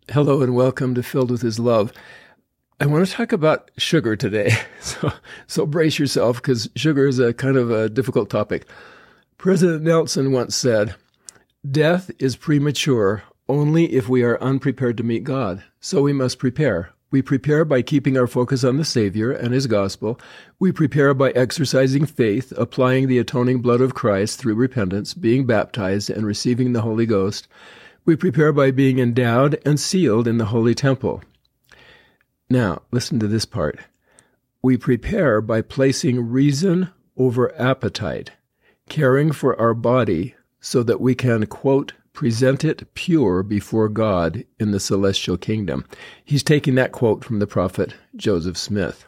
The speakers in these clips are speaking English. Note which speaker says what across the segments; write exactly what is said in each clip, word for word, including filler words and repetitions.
Speaker 1: Hello and welcome to Filled with His Love. I want to talk about sugar today, so so brace yourself because sugar is a kind of a difficult topic. President Nelson once said, "Death is premature only if we are unprepared to meet God, so we must prepare. We prepare by keeping our focus on the Savior and His gospel. We prepare by exercising faith, applying the atoning blood of Christ through repentance, being baptized, and receiving the Holy Ghost. We prepare by being endowed and sealed in the holy temple." Now, listen to this part. We prepare by placing reason over appetite, caring for our body so that we can, quote, present it pure before God in the celestial kingdom. He's taking that quote from the prophet Joseph Smith.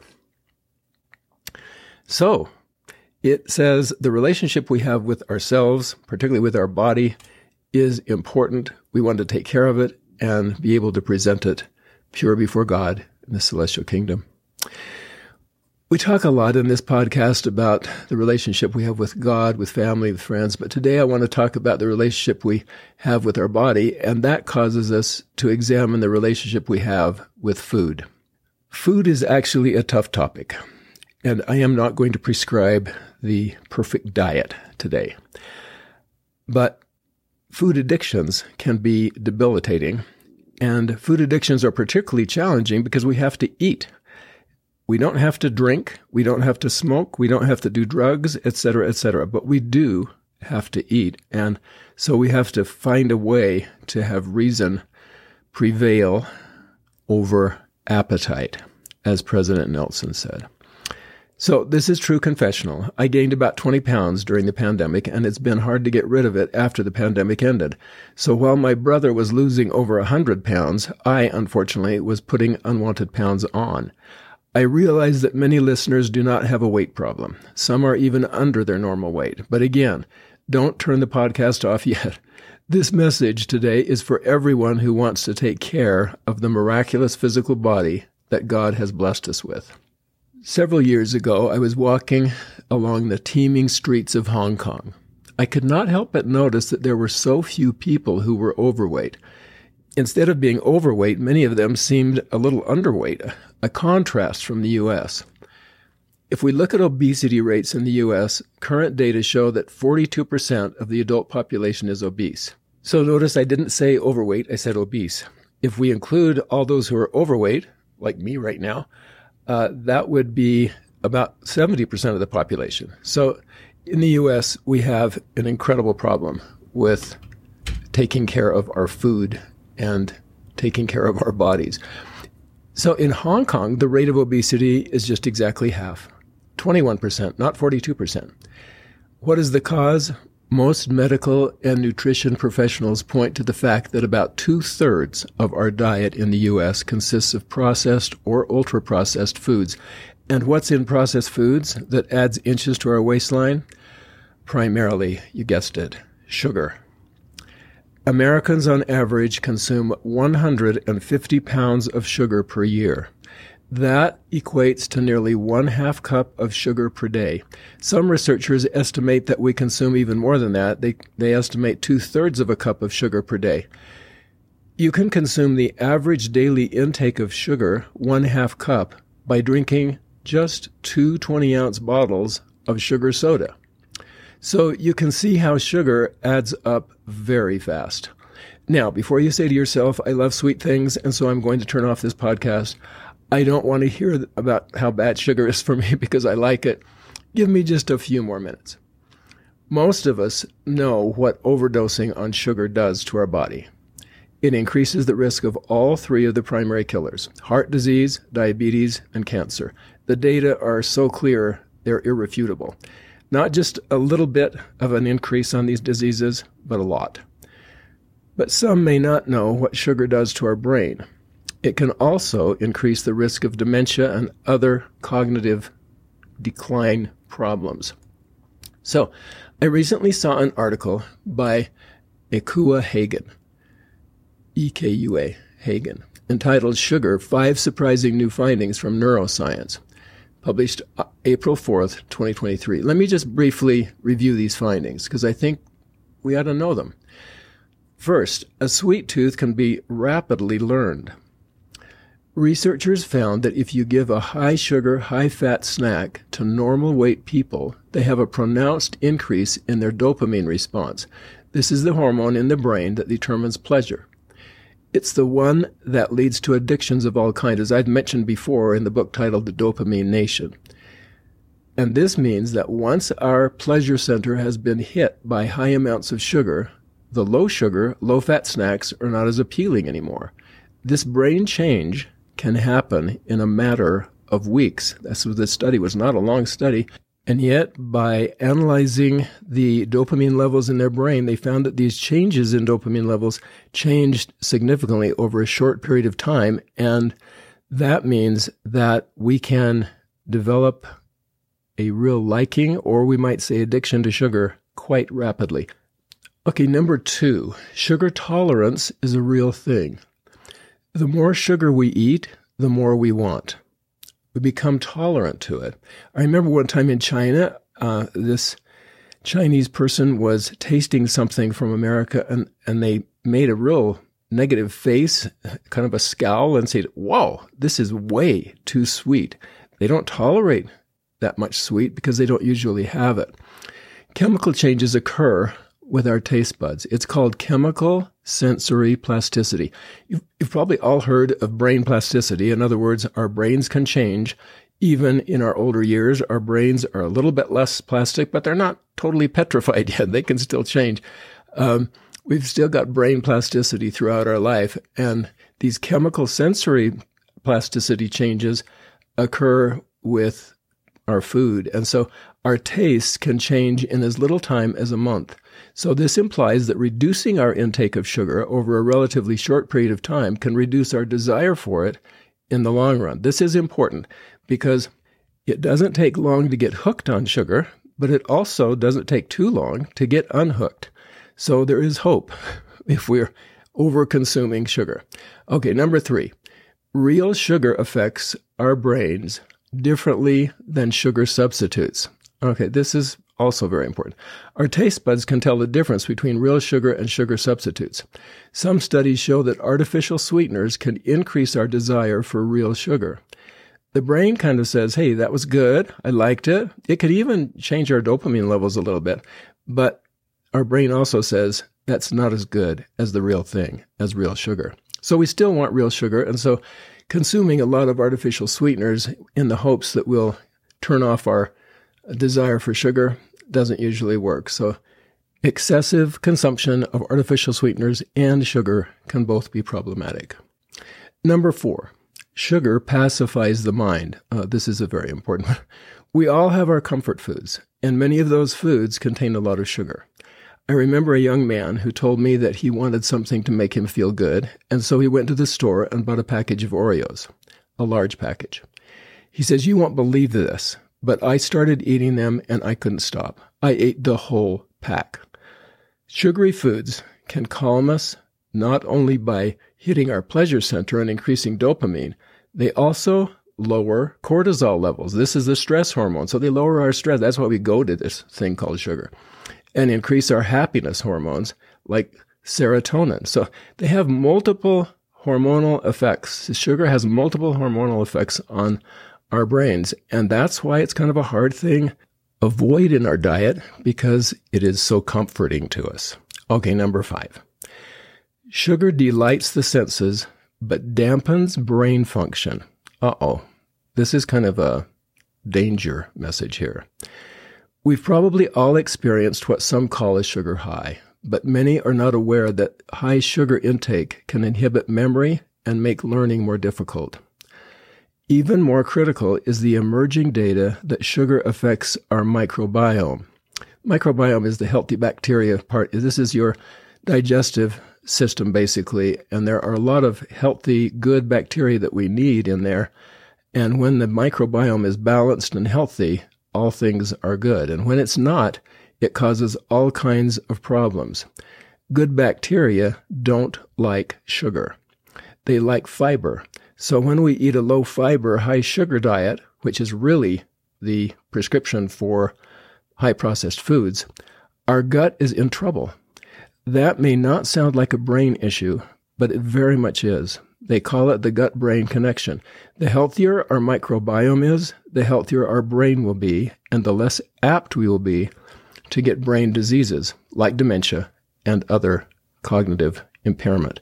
Speaker 1: So, it says the relationship we have with ourselves, particularly with our body, is important. We want to take care of it and be able to present it pure before God in the celestial kingdom. We talk a lot in this podcast about the relationship we have with God, with family, with friends, but today I want to talk about the relationship we have with our body, and that causes us to examine the relationship we have with food. Food is actually a tough topic, and I am not going to prescribe the perfect diet today. But food addictions can be debilitating, and food addictions are particularly challenging because we have to eat. We don't have to drink, we don't have to smoke, we don't have to do drugs, et cetera, et cetera, but we do have to eat, and so we have to find a way to have reason prevail over appetite, as President Nelson said. So this is true confessional. I gained about twenty pounds during the pandemic, and it's been hard to get rid of it after the pandemic ended. So while my brother was losing over one hundred pounds, I, unfortunately, was putting unwanted pounds on. I realize that many listeners do not have a weight problem. Some are even under their normal weight. But again, don't turn the podcast off yet. This message today is for everyone who wants to take care of the miraculous physical body that God has blessed us with. Several years ago, I was walking along the teeming streets of Hong Kong. I could not help but notice that there were so few people who were overweight. Instead of being overweight, many of them seemed a little underweight, a contrast from the U S. If we look at obesity rates in the U S, current data show that forty-two percent of the adult population is obese. So notice I didn't say overweight, I said obese. If we include all those who are overweight, like me right now, Uh, that would be about seventy percent of the population. So in the U S, we have an incredible problem with taking care of our food and taking care of our bodies. So in Hong Kong, the rate of obesity is just exactly half, twenty-one percent, not forty-two percent. What is the cause? Most medical and nutrition professionals point to the fact that about two-thirds of our diet in the U S consists of processed or ultra-processed foods. And what's in processed foods that adds inches to our waistline? Primarily, you guessed it, sugar. Americans on average consume one hundred fifty pounds of sugar per year. That equates to nearly one half cup of sugar per day. Some researchers estimate that we consume even more than that. They, they estimate two-thirds of a cup of sugar per day. You can consume the average daily intake of sugar, one half cup, by drinking just two twenty-ounce bottles of sugar soda. So you can see how sugar adds up very fast. Now, before you say to yourself, I love sweet things, and so I'm going to turn off this podcast, I don't want to hear about how bad sugar is for me because I like it. Give me just a few more minutes. Most of us know what overdosing on sugar does to our body. It increases the risk of all three of the primary killers, heart disease, diabetes, and cancer. The data are so clear, they're irrefutable. Not just a little bit of an increase on these diseases, but a lot. But some may not know what sugar does to our brain. It can also increase the risk of dementia and other cognitive decline problems. So, I recently saw an article by Ekua Hagen, E K U A, Hagen, entitled Sugar, Five Surprising New Findings from Neuroscience, published April fourth, twenty twenty-three. Let me just briefly review these findings, because I think we ought to know them. First, a sweet tooth can be rapidly learned. Researchers found that if you give a high-sugar, high-fat snack to normal-weight people, they have a pronounced increase in their dopamine response. This is the hormone in the brain that determines pleasure. It's the one that leads to addictions of all kinds, as I'd mentioned before in the book titled The Dopamine Nation. And this means that once our pleasure center has been hit by high amounts of sugar, the low-sugar, low-fat snacks are not as appealing anymore. This brain change can happen in a matter of weeks. That's what this study was, not a long study. And yet, by analyzing the dopamine levels in their brain, they found that these changes in dopamine levels changed significantly over a short period of time. And that means that we can develop a real liking, or we might say addiction to sugar, quite rapidly. Okay, number two, sugar tolerance is a real thing. The more sugar we eat, the more we want. We become tolerant to it. I remember one time in China, uh, this Chinese person was tasting something from America, and, and they made a real negative face, kind of a scowl, and said, "Whoa, this is way too sweet." They don't tolerate that much sweet because they don't usually have it. Chemical changes occur with our taste buds. It's called chemical sensory plasticity. You've, you've probably all heard of brain plasticity. In other words, our brains can change. Even in our older years, our brains are a little bit less plastic, but they're not totally petrified yet. They can still change. Um, we've still got brain plasticity throughout our life. And these chemical sensory plasticity changes occur with our food. And so our tastes can change in as little time as a month. So this implies that reducing our intake of sugar over a relatively short period of time can reduce our desire for it in the long run. This is important because it doesn't take long to get hooked on sugar, but it also doesn't take too long to get unhooked. So there is hope if we're over-consuming sugar. Okay, number three, real sugar affects our brains differently than sugar substitutes. Okay, this is also very important. Our taste buds can tell the difference between real sugar and sugar substitutes. Some studies show that artificial sweeteners can increase our desire for real sugar. The brain kind of says, hey, that was good. I liked it. It could even change our dopamine levels a little bit. But our brain also says that's not as good as the real thing, as real sugar. So we still want real sugar. And so consuming a lot of artificial sweeteners in the hopes that we'll turn off our desire for sugar doesn't usually work. So excessive consumption of artificial sweeteners and sugar can both be problematic. Number four, sugar pacifies the mind. Uh, this is a very important one. We all have our comfort foods, and many of those foods contain a lot of sugar. I remember a young man who told me that he wanted something to make him feel good, and so he went to the store and bought a package of Oreos, a large package. He says, "You won't believe this, but I started eating them and I couldn't stop. I ate the whole pack." Sugary foods can calm us not only by hitting our pleasure center and increasing dopamine, they also lower cortisol levels. This is the stress hormone. So they lower our stress. That's why we go to this thing called sugar. And increase our happiness hormones like serotonin. So they have multiple hormonal effects. Sugar has multiple hormonal effects on our brains. And that's why it's kind of a hard thing to avoid in our diet, because it is so comforting to us. Okay, number five. Sugar delights the senses, but dampens brain function. Uh-oh. This is kind of a danger message here. We've probably all experienced what some call a sugar high, but many are not aware that high sugar intake can inhibit memory and make learning more difficult. Even more critical is the emerging data that sugar affects our microbiome. Microbiome is the healthy bacteria part. This is your digestive system, basically, and there are a lot of healthy, good bacteria that we need in there. And when the microbiome is balanced and healthy, all things are good. And when it's not, it causes all kinds of problems. Good bacteria don't like sugar. They like fiber. So when we eat a low-fiber, high-sugar diet, which is really the prescription for high-processed foods, our gut is in trouble. That may not sound like a brain issue, but it very much is. They call it the gut-brain connection. The healthier our microbiome is, the healthier our brain will be, and the less apt we will be to get brain diseases like dementia and other cognitive impairment.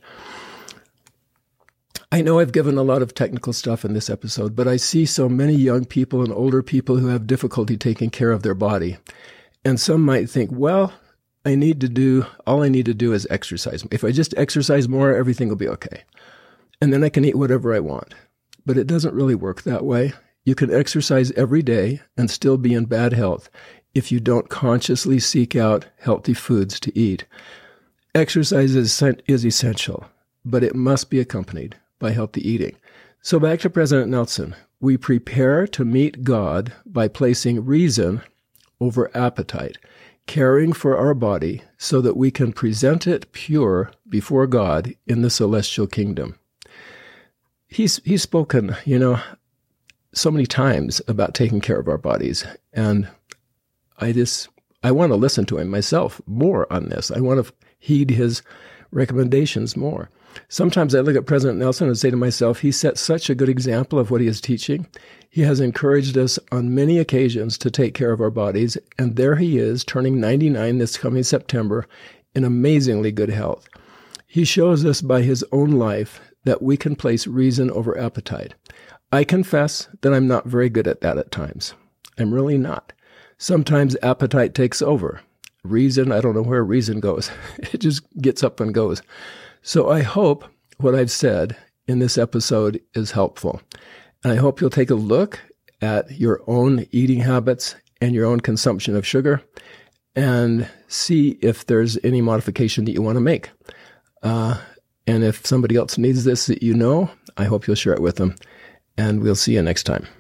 Speaker 1: I know I've given a lot of technical stuff in this episode, but I see so many young people and older people who have difficulty taking care of their body. And some might think, well, I need to do, all I need to do is exercise. If I just exercise more, everything will be okay. And then I can eat whatever I want. But it doesn't really work that way. You can exercise every day and still be in bad health if you don't consciously seek out healthy foods to eat. Exercise is, is essential, but it must be accompanied by healthy eating. So back to President Nelson. We prepare to meet God by placing reason over appetite, caring for our body so that we can present it pure before God in the celestial kingdom. He's he's spoken, you know, so many times about taking care of our bodies, and I just I want to listen to him myself more on this. I want to heed his recommendations more. Sometimes I look at President Nelson and say to myself, he set such a good example of what he is teaching. He has encouraged us on many occasions to take care of our bodies, and there he is, turning ninety-nine this coming September, in amazingly good health. He shows us by his own life that we can place reason over appetite. I confess that I'm not very good at that at times. I'm really not. Sometimes appetite takes over. Reason, I don't know where reason goes. It just gets up and goes. So I hope what I've said in this episode is helpful. And I hope you'll take a look at your own eating habits and your own consumption of sugar and see if there's any modification that you want to make. Uh, and if somebody else needs this that you know, I hope you'll share it with them. And we'll see you next time.